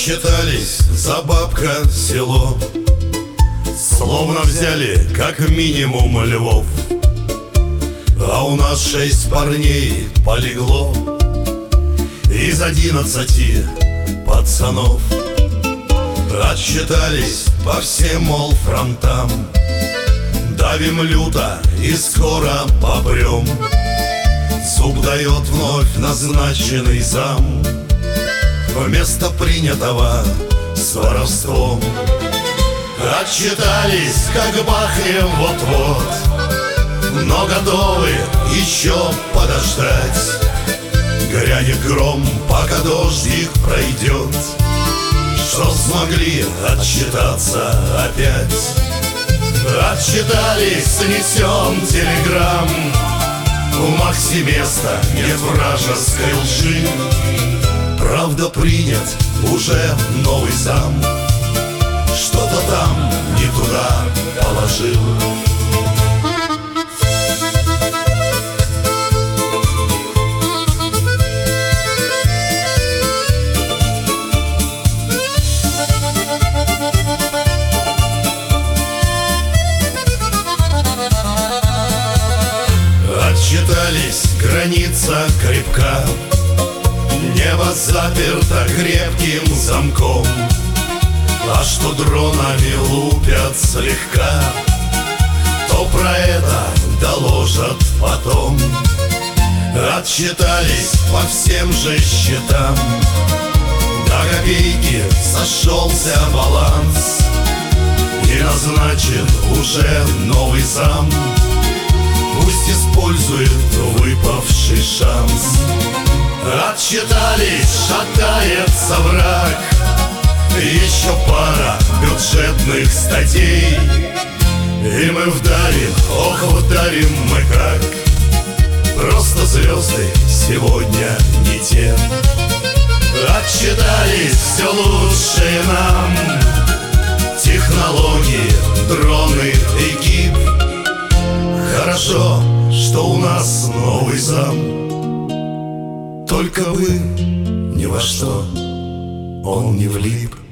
Отчитались за бабка село, словно взяли как минимум львов. А у нас 6 парней полегло из 11 пацанов. Отчитались по всем, мол, фронтам, давим люто и скоро попрем. Зуб дает вновь назначенный зам вместо принятого с воровством. Отчитались, как бахнем вот-вот, но готовы еще подождать. Грянет гром, пока дождик пройдет, что смогли отчитаться опять. Отчитались, снесем телеграм, в Максе места нет вражеской лжи. Правда, принят уже новый зам, что-то там не туда положил. Отчитались, граница крепка, небо заперто крепким замком. А что дронами лупят слегка, то про это доложат потом. Отчитались по всем же счетам, до копейки сошелся баланс, и назначен уже новый зам. Пусть использует выпавший шанс. Отчитались, шатается враг, еще пара бюджетных статей, и мы вдарим, ох, вдарим мы как. Просто звезды сегодня не те. Отчитались, все лучшее нам, технологии, дроны, экип. Хорошо, что у нас новый зам, только бы ни во что он не влип.